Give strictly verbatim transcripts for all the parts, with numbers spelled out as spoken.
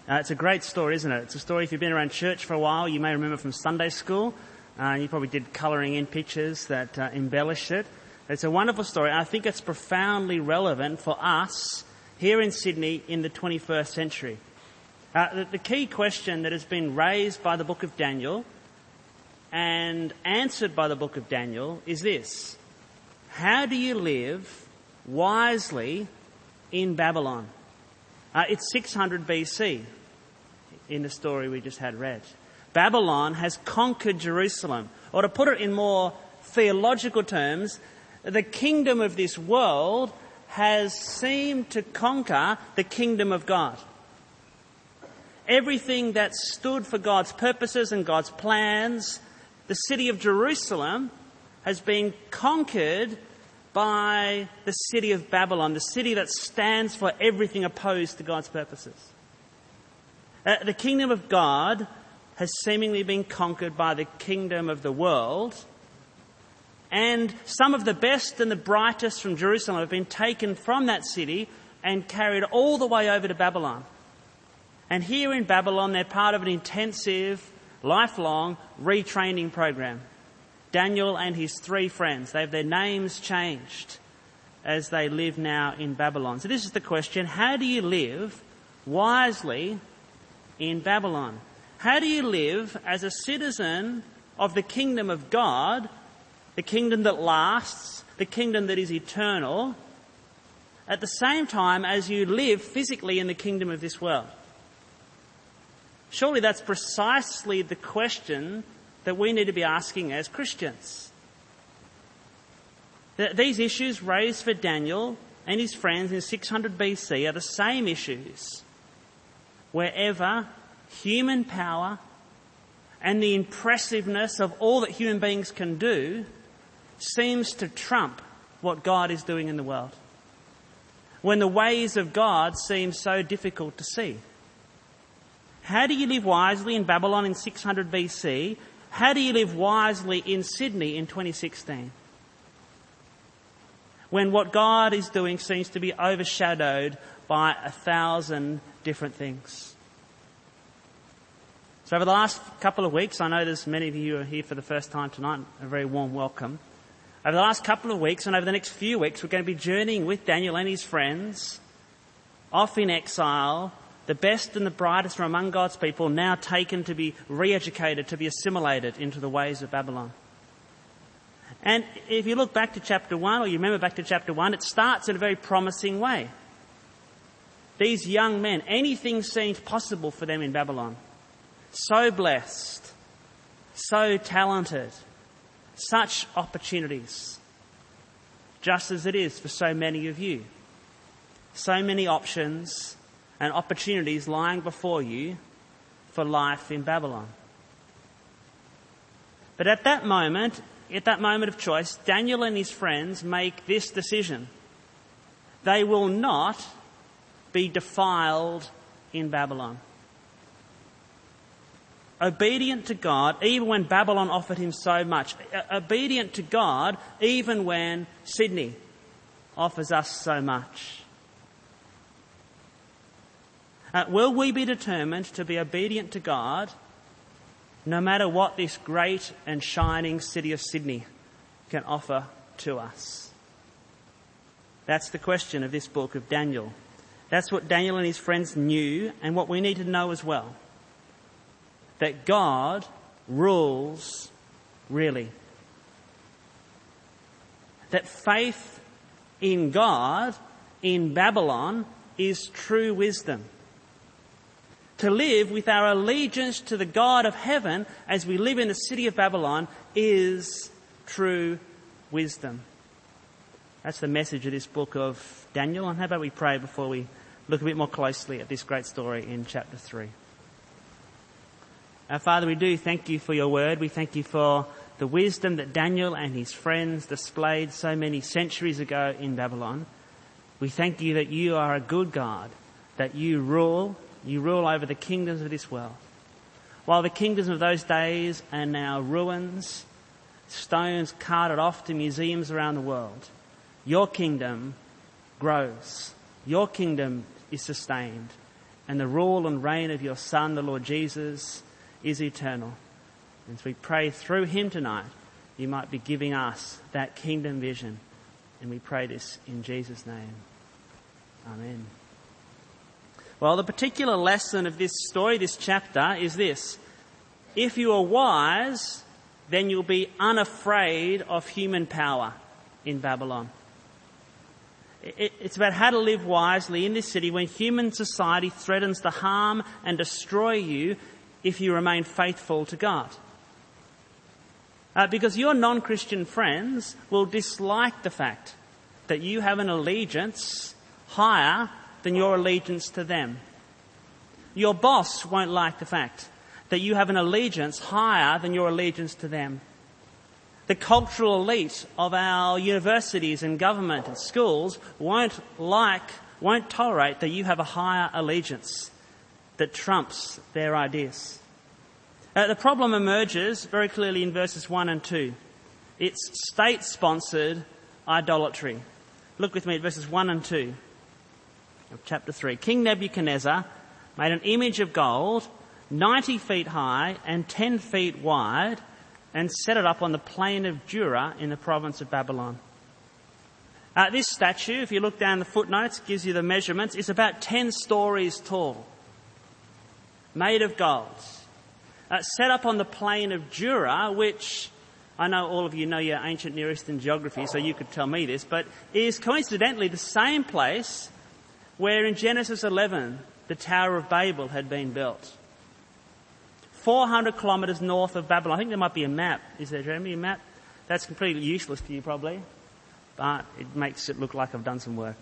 Uh, it's a great story, isn't it? It's a story, if you've been around church for a while, you may remember from Sunday school. Uh, you probably did colouring in pictures that uh, embellished it. It's a wonderful story. I think it's profoundly relevant for us here in Sydney in the twenty-first century. Uh, the, the key question that has been raised by the book of Daniel and answered by the book of Daniel is this: how do you live wisely in Babylon? Uh, it's six hundred B C in the story we just had read. Babylon has conquered Jerusalem. Or to put it in more theological terms, the kingdom of this world has seemed to conquer the kingdom of God. Everything that stood for God's purposes and God's plans, the city of Jerusalem, has been conquered by the city of Babylon, the city that stands for everything opposed to God's purposes. Uh, the kingdom of God has seemingly been conquered by the kingdom of the world, and some of the best and the brightest from Jerusalem have been taken from that city and carried all the way over to Babylon. And here in Babylon, they're part of an intensive, lifelong retraining program. Daniel and his three friends, they have their names changed as they live now in Babylon. So this is the question: how do you live wisely in Babylon? How do you live as a citizen of the kingdom of God, the kingdom that lasts, the kingdom that is eternal, at the same time as you live physically in the kingdom of this world? Surely that's precisely the question that we need to be asking as Christians. These issues raised for Daniel and his friends in six hundred B C are the same issues wherever human power and the impressiveness of all that human beings can do seems to trump what God is doing in the world. When the ways of God seem so difficult to see. How do you live wisely in Babylon in six hundred B C? How do you live wisely in Sydney in twenty sixteen? When what God is doing seems to be overshadowed by a thousand different things. So over the last couple of weeks, I know there's many of you who are here for the first time tonight, a very warm welcome. Over the last couple of weeks and over the next few weeks, we're going to be journeying with Daniel and his friends off in exile, the best and the brightest from among God's people, now taken to be re-educated, to be assimilated into the ways of Babylon. And if you look back to chapter one, or you remember back to chapter one, it starts in a very promising way. These young men, anything seemed possible for them in Babylon. So blessed, so talented, such opportunities, just as it is for so many of you. So many options and opportunities lying before you for life in Babylon. But at that moment, at that moment of choice, Daniel and his friends make this decision. They will not be defiled in Babylon. Obedient to God, even when Babylon offered him so much. Obedient to God, even when Sydney offers us so much. Uh, will we be determined to be obedient to God no matter what this great and shining city of Sydney can offer to us? That's the question of this book of Daniel. That's what Daniel and his friends knew, and what we need to know as well. That God rules really. That faith in God, in Babylon, is true wisdom. To live with our allegiance to the God of heaven as we live in the city of Babylon is true wisdom. That's the message of this book of Daniel. And how about we pray before we look a bit more closely at this great story in chapter three. Our Father, we do thank you for your word. We thank you for the wisdom that Daniel and his friends displayed so many centuries ago in Babylon. We thank you that you are a good God, that you rule You rule over the kingdoms of this world. While the kingdoms of those days are now ruins, stones carted off to museums around the world, your kingdom grows. Your kingdom is sustained. and the rule and reign of your Son, the Lord Jesus, is eternal. And as we pray through him tonight, you might be giving us that kingdom vision. And we pray this in Jesus' name. Amen. Well, the particular lesson of this story, this chapter, is this. If you are wise, then you'll be unafraid of human power in Babylon. It's about how to live wisely in this city when human society threatens to harm and destroy you if you remain faithful to God. Uh, because your non-Christian friends will dislike the fact that you have an allegiance higher than your allegiance to them. Your boss won't like the fact that you have an allegiance higher than your allegiance to them. The cultural elite of our universities and government and schools won't like, won't tolerate that you have a higher allegiance that trumps their ideas. Uh, the problem emerges very clearly in verses one and two. It's state-sponsored idolatry. Look with me at verses one and two of chapter three. King Nebuchadnezzar made an image of gold, ninety feet high and ten feet wide, and set it up on the plain of Dura in the province of Babylon. Uh, this statue, if you look down the footnotes, gives you the measurements. It's about ten stories tall, made of gold. Uh, set up on the plain of Dura, which I know all of you know your ancient Near Eastern geography, so you could tell me this, but is coincidentally the same place where in Genesis eleven the Tower of Babel had been built. four hundred kilometres north of Babylon. I think there might be a map. Is there, Jeremy, a map? That's completely useless to you probably, but it makes it look like I've done some work.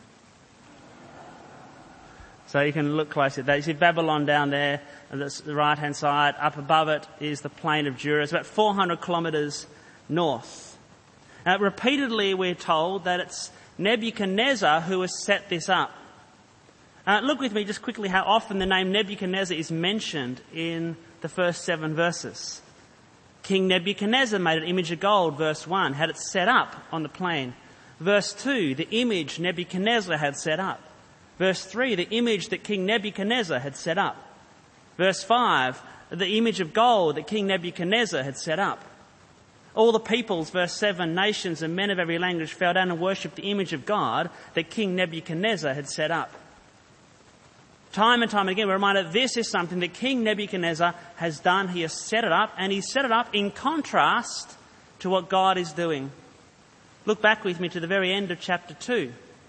So you can look closely at that. You see Babylon down there, and that's the right-hand side. Up above it is the plain of Dura. It's about four hundred kilometres north. Uh, repeatedly we're told that it's Nebuchadnezzar who has set this up. Uh, look with me just quickly how often the name Nebuchadnezzar is mentioned in the first seven verses. King Nebuchadnezzar made an image of gold, verse one, had it set up on the plain. Verse two, the image Nebuchadnezzar had set up. Verse three, the image that King Nebuchadnezzar had set up. Verse five, the image of gold that King Nebuchadnezzar had set up. All the peoples, verse seven, nations and men of every language fell down and worshipped the image of God that King Nebuchadnezzar had set up. Time and time again, we're reminded this is something that King Nebuchadnezzar has done. He has set it up, and he's set it up in contrast to what God is doing. Look back with me to the very end of chapter two.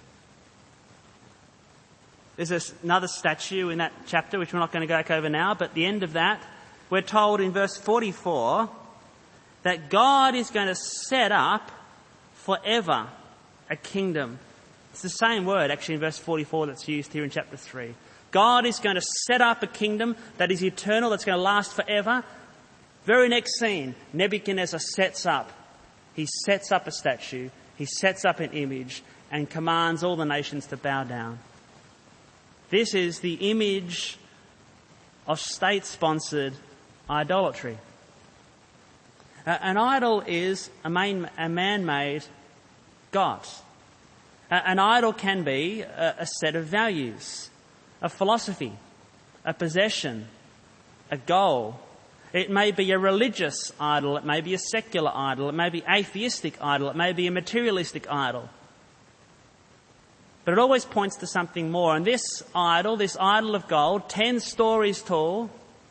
There's another statue in that chapter, which we're not going to go back over now, but at the end of that, we're told in verse forty-four that God is going to set up forever a kingdom. It's the same word, actually, in verse forty-four that's used here in chapter three. God is going to set up a kingdom that is eternal, that's going to last forever. Very next scene, Nebuchadnezzar sets up. He sets up a statue, he sets up an image, and commands all the nations to bow down. This is the image of state-sponsored idolatry. Uh, an idol is a, main, a man-made god. Uh, an idol can be a, a set of values, a philosophy, a possession, a goal. It may be a religious idol, it may be a secular idol, it may be atheistic idol, it may be a materialistic idol. But it always points to something more. And this idol, this idol of gold, ten stories tall,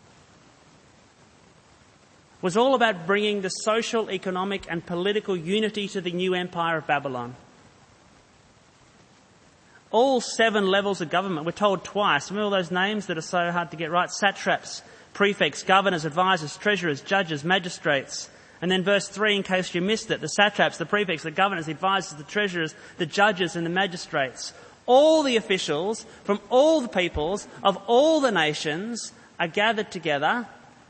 was all about bringing the social, economic and political unity to the new empire of Babylon. All seven levels of government, we're told twice. Remember all those names that are so hard to get right? Satraps, prefects, governors, advisors, treasurers, judges, magistrates. And then verse three, in case you missed it, the satraps, the prefects, the governors, the advisors, the treasurers, the judges and the magistrates. All the officials from all the peoples of all the nations are gathered together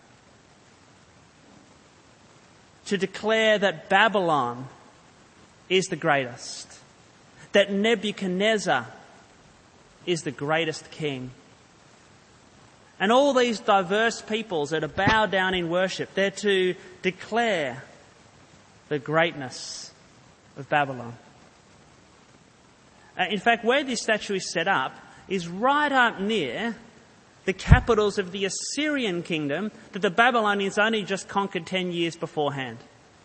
to declare that Babylon is the greatest, that Nebuchadnezzar is the greatest king. And all these diverse peoples are to bow down in worship. They're to declare the greatness of Babylon. Uh, in fact, where this statue is set up is right up near the capitals of the Assyrian kingdom that the Babylonians only just conquered ten years beforehand.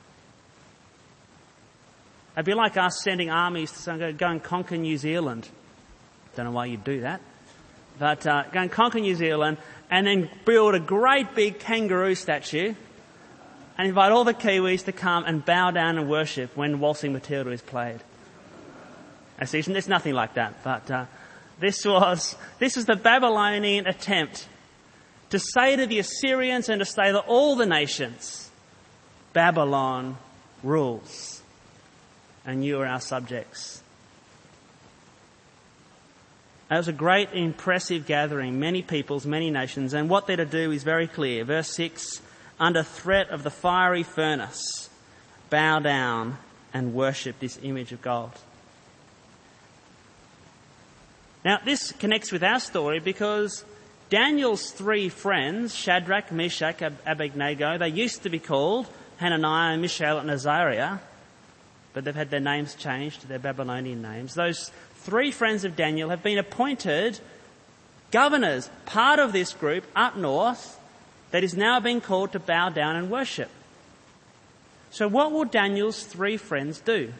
It'd be like us sending armies to go and conquer New Zealand. Don't know why you'd do that. But uh, go and conquer New Zealand and then build a great big kangaroo statue and invite all the Kiwis to come and bow down and worship when Waltzing Matilda is played. There's nothing like that, but uh, this was this was the Babylonian attempt to say to the Assyrians and to say to all the nations, Babylon rules, and you are our subjects. It was a great, impressive gathering, many peoples, many nations, and what they're to do is very clear. Verse six, under threat of the fiery furnace, bow down and worship this image of gold. Now, this connects with our story because Daniel's three friends, Shadrach, Meshach, Ab- Abednego, they used to be called Hananiah, Mishael and Azariah, but they've had their names changed to their Babylonian names. Those three friends of Daniel have been appointed governors, part of this group up north that is now being called to bow down and worship. So what will Daniel's three friends do?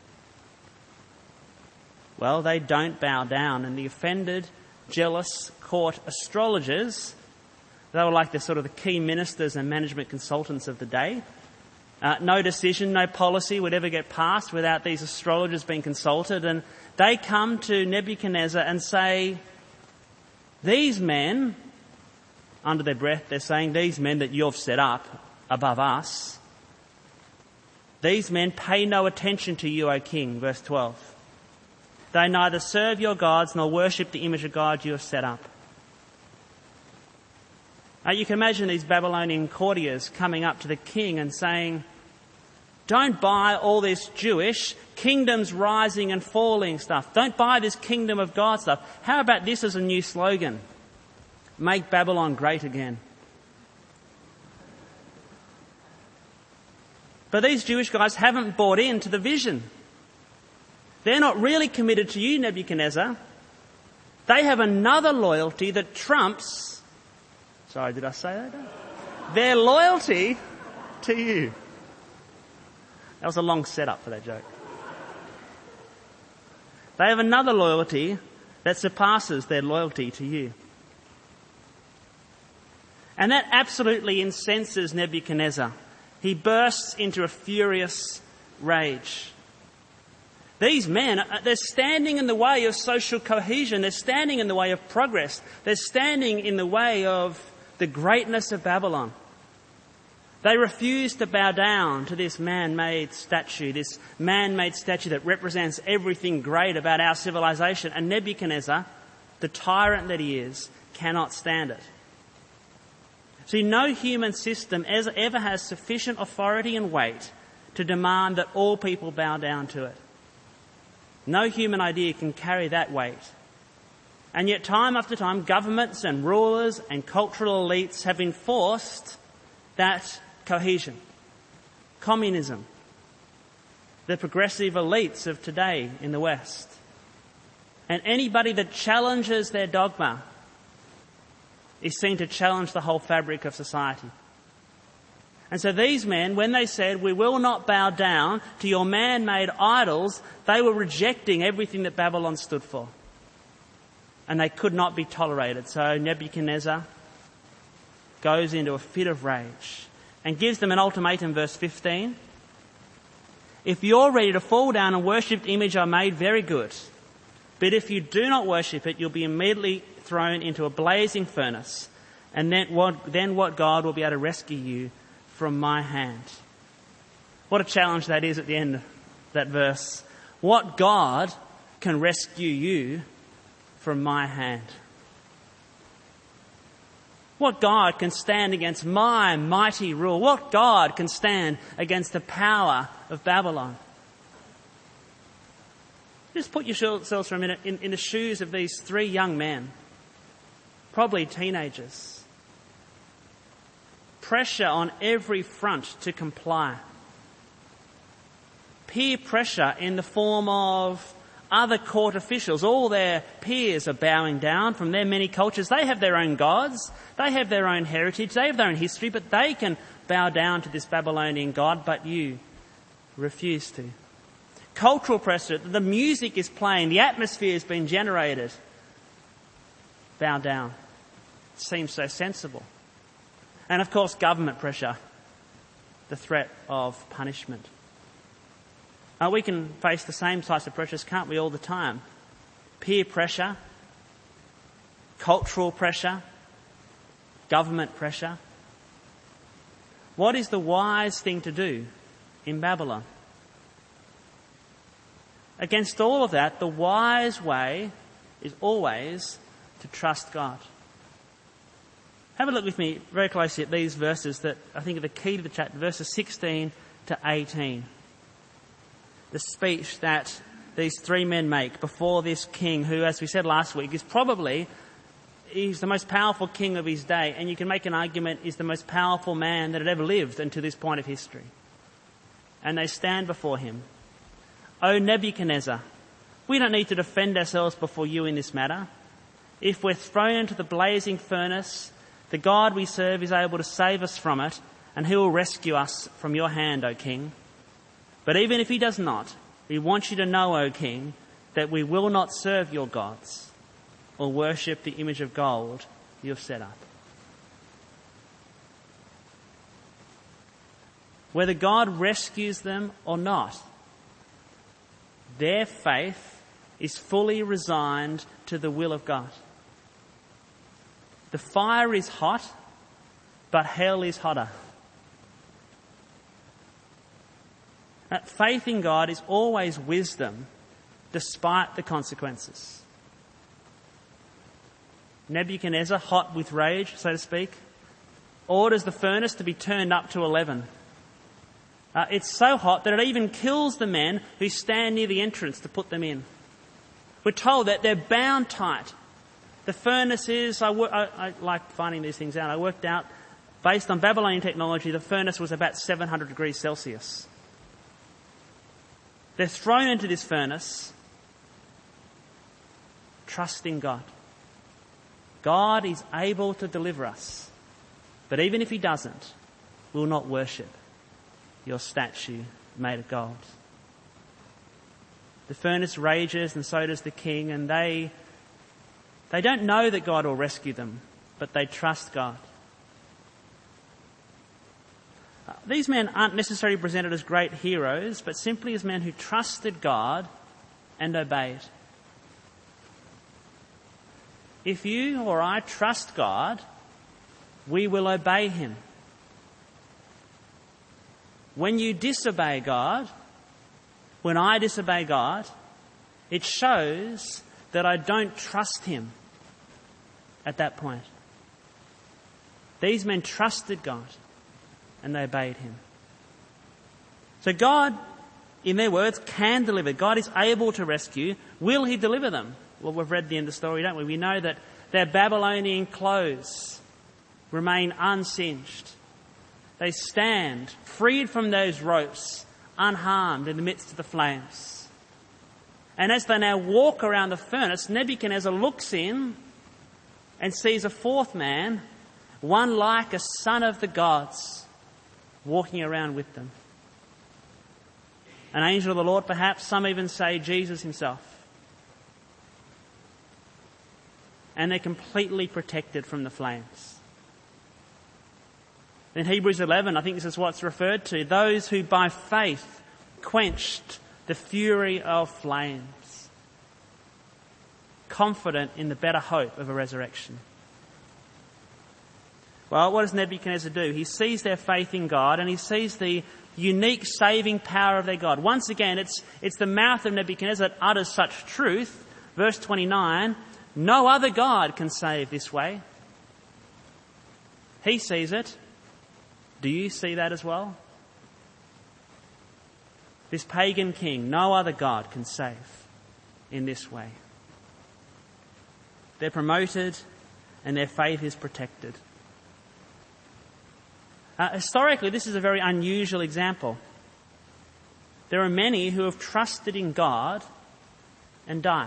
Well, they don't bow down, and the offended, jealous court astrologers, they were like the sort of the key ministers and management consultants of the day. Uh, no decision, no policy would ever get passed without these astrologers being consulted, and they come to Nebuchadnezzar and say, these men, under their breath, they're saying, these men that you've set up above us, these men pay no attention to you, O king, verse twelve. They neither serve your gods nor worship the image of God you have set up. Now, you can imagine these Babylonian courtiers coming up to the king and saying, don't buy all this Jewish kingdoms rising and falling stuff. Don't buy this kingdom of God stuff. How about this as a new slogan? Make Babylon great again. But these Jewish guys haven't bought into the vision. They're not really committed to you, Nebuchadnezzar. They have another loyalty that trumps, sorry, did I say that? Their loyalty to you. That was a long setup for that joke. They have another loyalty that surpasses their loyalty to you. And that absolutely incenses Nebuchadnezzar. He bursts into a furious rage. These men, they're standing in the way of social cohesion. They're standing in the way of progress. They're standing in the way of the greatness of Babylon. They refuse to bow down to this man-made statue, this man-made statue that represents everything great about our civilization. And Nebuchadnezzar, the tyrant that he is, cannot stand it. See, no human system ever has sufficient authority and weight to demand that all people bow down to it. No human idea can carry that weight. And yet time after time, governments and rulers and cultural elites have enforced that cohesion. Communism. The progressive elites of today in the West. And anybody that challenges their dogma is seen to challenge the whole fabric of society. And so these men, when they said, we will not bow down to your man-made idols, they were rejecting everything that Babylon stood for. And they could not be tolerated. So Nebuchadnezzar goes into a fit of rage and gives them an ultimatum, verse fifteen. If you're ready to fall down and worship the image I made, very good. But if you do not worship it, you'll be immediately thrown into a blazing furnace. And then what, then what God will be able to rescue you from my hand. What a challenge that is at the end of that verse. What God can rescue you from my hand? What God can stand against my mighty rule? What God can stand against the power of Babylon? Just put yourselves for a minute in, in the shoes of these three young men, probably teenagers. Pressure on every front to comply. Peer pressure in the form of other court officials, all their peers are bowing down from their many cultures. They have their own gods, they have their own heritage, they have their own history, but they can bow down to this Babylonian god, but you refuse to. Cultural pressure, the music is playing, the atmosphere has been generated. Bow down. It seems so sensible. And of course, government pressure, the threat of punishment. Uh, we can face the same types of pressures, can't we, all the time? Peer pressure, cultural pressure, government pressure. What is the wise thing to do in Babylon? Against all of that, the wise way is always to trust God. Have a look with me very closely at these verses that I think are the key to the chapter, verses sixteen to eighteen. The speech that these three men make before this king who, as we said last week, is probably he's the most powerful king of his day, and you can make an argument is the most powerful man that had ever lived until this point of history. And they stand before him. O Nebuchadnezzar, we don't need to defend ourselves before you in this matter. If we're thrown into the blazing furnace, the God we serve is able to save us from it, and he will rescue us from your hand, O king. But even if he does not, we want you to know, O king, that we will not serve your gods or worship the image of gold you have set up. Whether God rescues them or not, their faith is fully resigned to the will of God. The fire is hot, but hell is hotter. Faith in God is always wisdom, despite the consequences. Nebuchadnezzar, hot with rage, so to speak, orders the furnace to be turned up to eleven. Uh, it's so hot that it even kills the men who stand near the entrance to put them in. We're told that they're bound tight. The furnace is, I, I, I like finding these things out, I worked out, based on Babylonian technology, the furnace was about seven hundred degrees Celsius. They're thrown into this furnace, trusting God. God is able to deliver us. But even if he doesn't, we'll not worship your statue made of gold. The furnace rages and so does the king, and they, they don't know that God will rescue them, but they trust God. These men aren't necessarily presented as great heroes, but simply as men who trusted God and obeyed. If you or I trust God, we will obey him. When you disobey God, when I disobey God, it shows that I don't trust him at that point. These men trusted God and they obeyed him. So God, in their words, can deliver. God is able to rescue. Will he deliver them? Well, we've read the end of the story, don't we? We know that their Babylonian clothes remain unsinged. They stand freed from those ropes, unharmed in the midst of the flames. And as they now walk around the furnace, Nebuchadnezzar looks in and sees a fourth man, one like a son of the gods, walking around with them. An angel of the Lord, perhaps. Some even say Jesus himself. And they're completely protected from the flames. In Hebrews eleven, I think this is what's referred to. Those who by faith quenched the fury of flames. Confident in the better hope of a resurrection. Well, what does Nebuchadnezzar do? He sees their faith in God and he sees the unique saving power of their God. Once again, it's, it's the mouth of Nebuchadnezzar that utters such truth. Verse twenty-nine, no other God can save this way. He sees it. Do you see that as well? This pagan king, no other God can save in this way. They're promoted and their faith is protected. Uh, historically, this is a very unusual example. There are many who have trusted in God and died.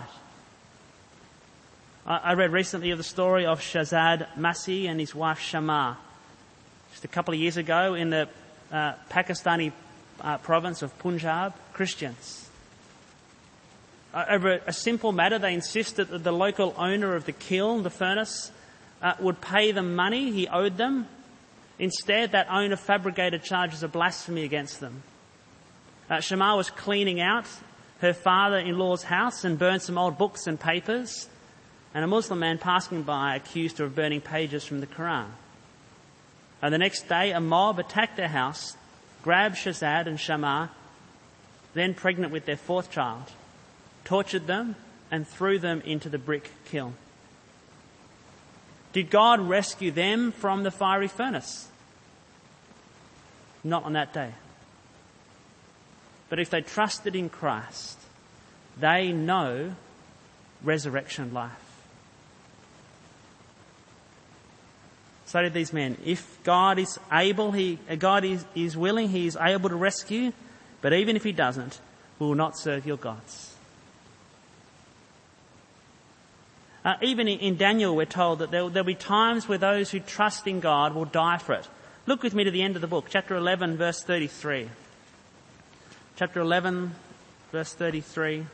I read recently of the story of Shahzad Masih and his wife Shamar. Just a couple of years ago in the uh, Pakistani uh, province of Punjab, Christians. Uh, over a simple matter, they insisted that the local owner of the kiln, the furnace, uh, would pay them money he owed them. Instead, that owner fabricated charges of blasphemy against them. Uh, Shamar was cleaning out her father-in-law's house and burned some old books and papers. And a Muslim man passing by accused her of burning pages from the Quran. And the next day, a mob attacked their house, grabbed Shahzad and Shamar, then pregnant with their fourth child, tortured them and threw them into the brick kiln. Did God rescue them from the fiery furnace? Not on that day. But if they trusted in Christ, they know resurrection life. So did these men. If God is able, he, God is, is willing, he is able to rescue. But even if he doesn't, we will not serve your gods. Uh, even in, in Daniel, we're told that there will be times where those who trust in God will die for it. Look with me to the end of the book, chapter eleven, verse thirty-three. Chapter eleven, verse thirty-three.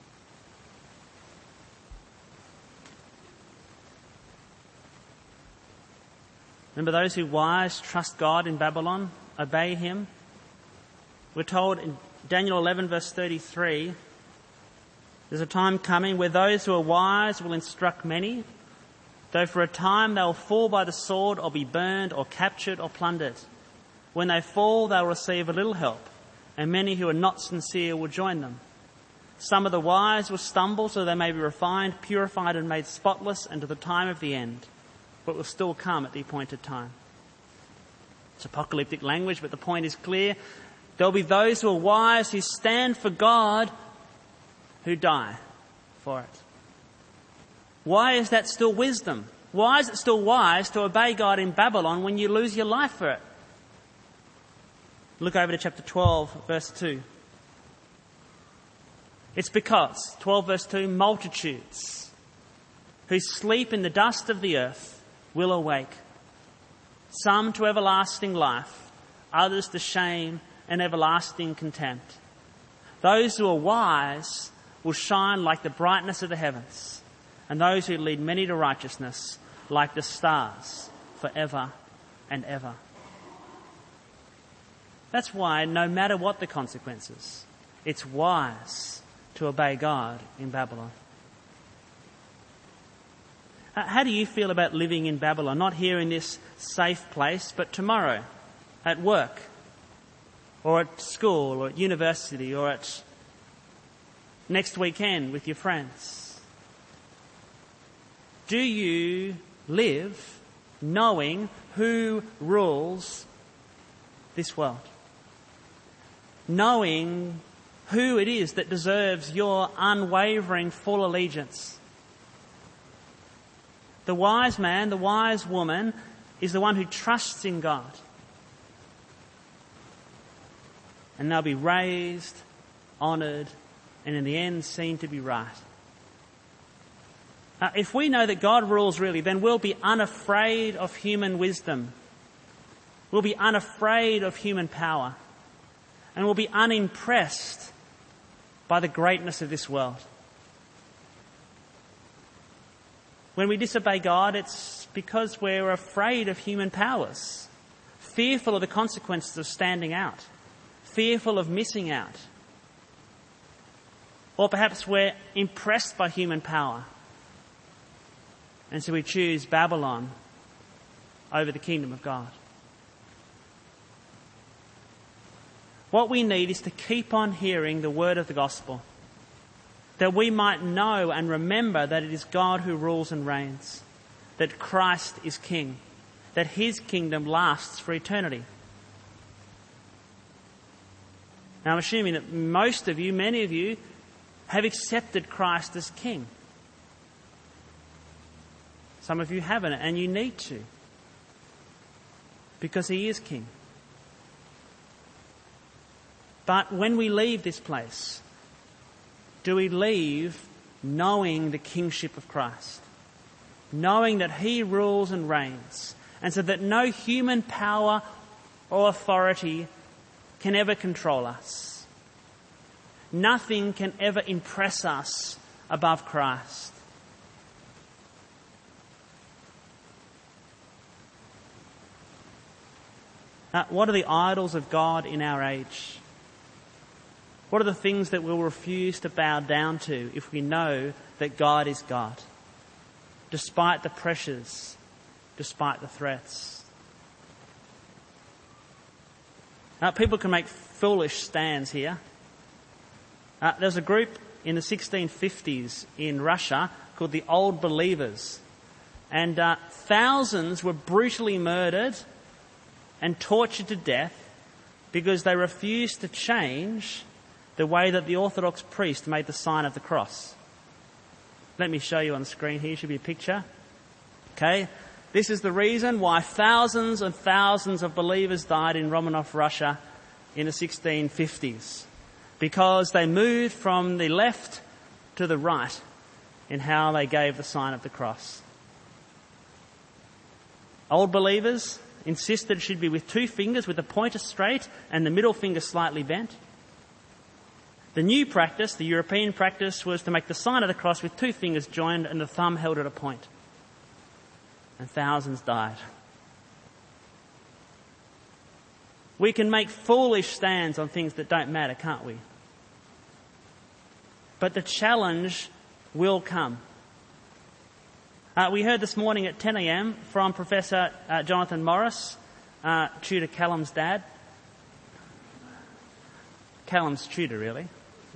Remember, those who wise trust God in Babylon, obey him. We're told in Daniel eleven verse thirty-three, there's a time coming where those who are wise will instruct many, though for a time they will fall by the sword or be burned or captured or plundered. When they fall, they will receive a little help, and many who are not sincere will join them. Some of the wise will stumble so they may be refined, purified and made spotless until the time of the end, but will still come at the appointed time. It's apocalyptic language, but the point is clear. There will be those who are wise, who stand for God, who die for it. Why is that still wisdom? Why is it still wise to obey God in Babylon when you lose your life for it? Look over to chapter twelve, verse two. It's because, twelve verse two, multitudes who sleep in the dust of the earth will awake. Some to everlasting life, others to shame and everlasting contempt. Those who are wise will shine like the brightness of the heavens, and those who lead many to righteousness like the stars forever and ever. That's why, no matter what the consequences, it's wise to obey God in Babylon. How do you feel about living in Babylon? Not here in this safe place, but tomorrow, at work, or at school, or at university, or at next weekend with your friends? Do you live knowing who rules this world? Knowing who it is that deserves your unwavering full allegiance? The wise man, the wise woman, is the one who trusts in God. And they'll be raised, honoured, and in the end seen to be right. Uh, if we know that God rules really, then we'll be unafraid of human wisdom. We'll be unafraid of human power. And we'll be unimpressed by the greatness of this world. When we disobey God, it's because we're afraid of human powers, fearful of the consequences of standing out, fearful of missing out. Or perhaps we're impressed by human power, and so we choose Babylon over the kingdom of God. What we need is to keep on hearing the word of the gospel, that we might know and remember that it is God who rules and reigns, that Christ is King, that his kingdom lasts for eternity. Now, I'm assuming that most of you, many of you, have accepted Christ as King. Some of you haven't, and you need to, because he is King. But when we leave this place, do we leave knowing the kingship of Christ, knowing that he rules and reigns, and so that no human power or authority can ever control us. Nothing can ever impress us above Christ. Uh, what are the idols of God in our age? What are the things that we'll refuse to bow down to if we know that God is God, despite the pressures, despite the threats? Uh, people can make foolish stands here. Uh, there's a group in the sixteen fifties in Russia called the Old Believers, and uh, thousands were brutally murdered and tortured to death because they refused to change the way that the Orthodox priest made the sign of the cross. Let me show you on the screen here. Should be a picture. Okay. This is the reason why thousands and thousands of believers died in Romanov, Russia in the sixteen fifties. Because they moved from the left to the right in how they gave the sign of the cross. Old Believers insisted it should be with two fingers, with the pointer straight and the middle finger slightly bent. The new practice, the European practice, was to make the sign of the cross with two fingers joined and the thumb held at a point. And thousands died. We can make foolish stands on things that don't matter, can't we? But the challenge will come. Uh, we heard this morning at ten a.m. from Professor uh, Jonathan Morris, uh, Tudor Callum's dad. Callum's tutor, really.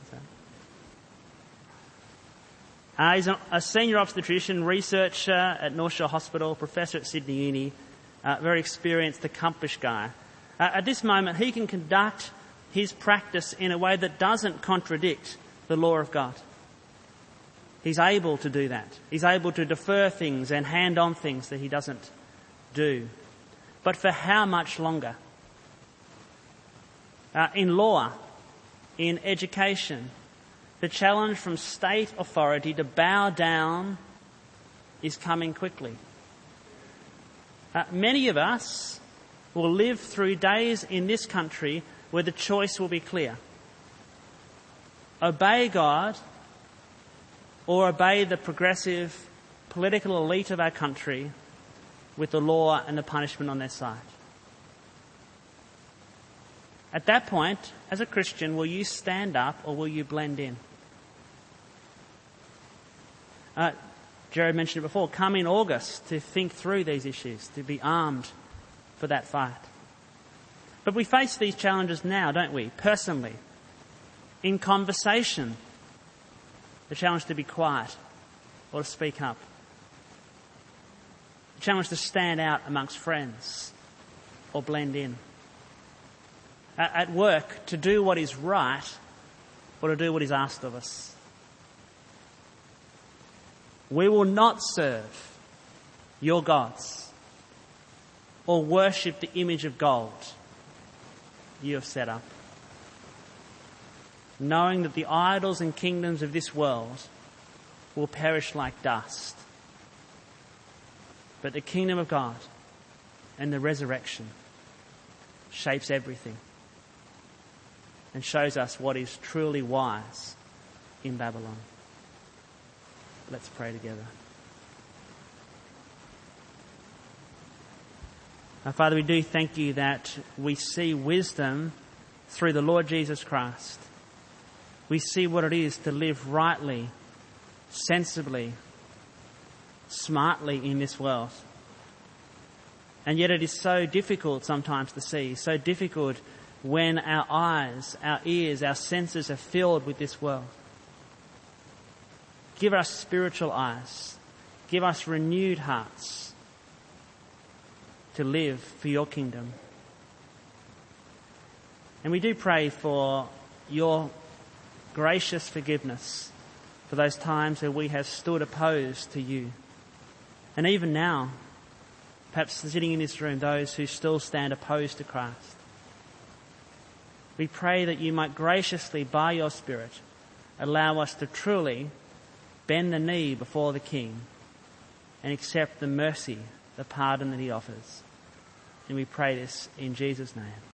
Uh, he's a, a senior obstetrician, researcher at North Shore Hospital, professor at Sydney Uni, uh, very experienced, accomplished guy. Uh, at this moment, he can conduct his practice in a way that doesn't contradict the law of God. He's able to do that. He's able to defer things and hand on things that he doesn't do. But for how much longer? Uh, in law, in education, the challenge from state authority to bow down is coming quickly. Uh, many of us will live through days in this country where the choice will be clear. Obey God or obey the progressive political elite of our country with the law and the punishment on their side. At that point, as a Christian, will you stand up or will you blend in? Uh, Jared mentioned it before, come in August to think through these issues, to be armed for that fight. But we face these challenges now, don't we? Personally, in conversation, the challenge to be quiet or to speak up. The challenge to stand out amongst friends or blend in. At work, to do what is right or to do what is asked of us. We will not serve your gods or worship the image of gold you have set up, knowing that the idols and kingdoms of this world will perish like dust. But the kingdom of God and the resurrection shapes everything and shows us what is truly wise in Babylon. Let's pray together. Our Father, we do thank you that we see wisdom through the Lord Jesus Christ. We see what it is to live rightly, sensibly, smartly in this world. And yet it is so difficult sometimes to see, so difficult when our eyes, our ears, our senses are filled with this world. Give us spiritual eyes. Give us renewed hearts to live for your kingdom. And we do pray for your gracious forgiveness for those times where we have stood opposed to you. And even now, perhaps sitting in this room, those who still stand opposed to Christ. We pray that you might graciously, by your Spirit, allow us to truly bend the knee before the King and accept the mercy, the pardon that he offers. And we pray this in Jesus' name.